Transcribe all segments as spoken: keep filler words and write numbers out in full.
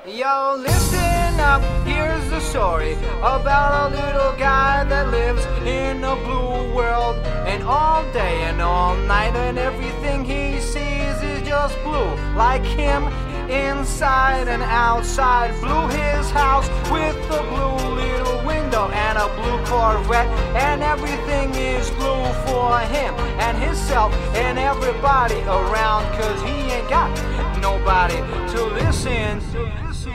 Yo, listen up, here's the story about a little guy that lives in a blue world. And all day and all night and everything he sees is just blue. Like him, inside and outside. Blue his house with a blue little window and a blue Corvette. And everything is blue for him and himself and everybody around. Cause he ain't got nobody to listen to.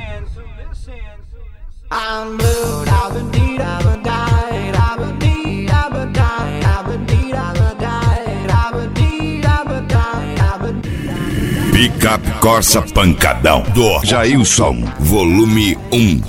I'm blue, I've been deed, I've been died, I've been deed, I've been died, I've been deed, I've been died, I've been deed, I've been died, I've been deed. Picape Corsa Pancadão do Jailson, volume um.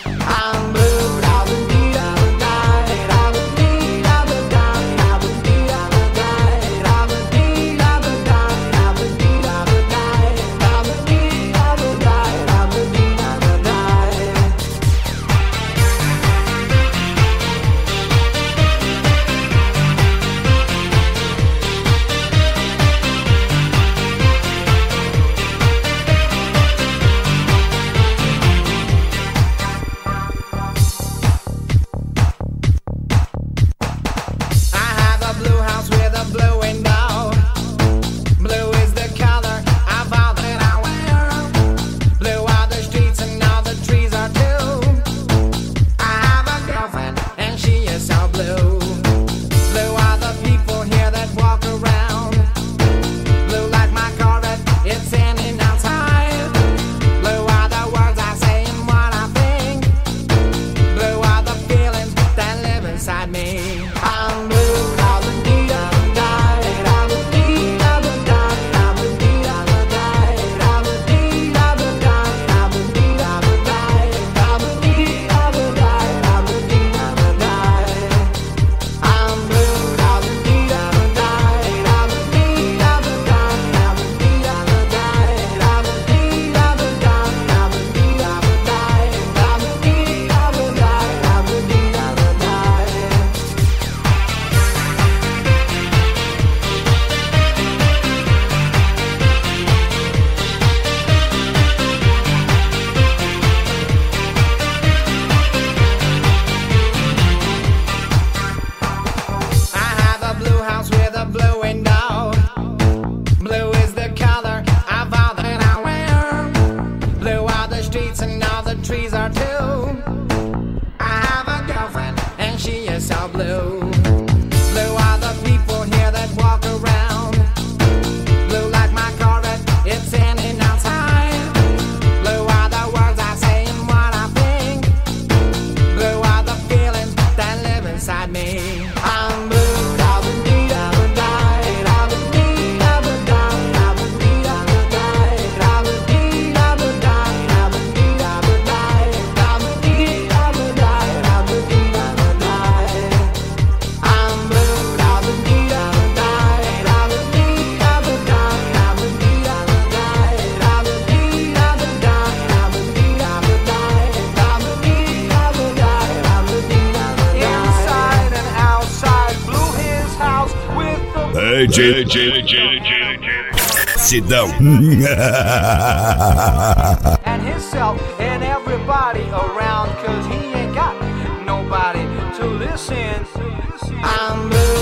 J J J Sidão. And himself and everybody around. Cause he ain't got nobody to listen. I'm blue.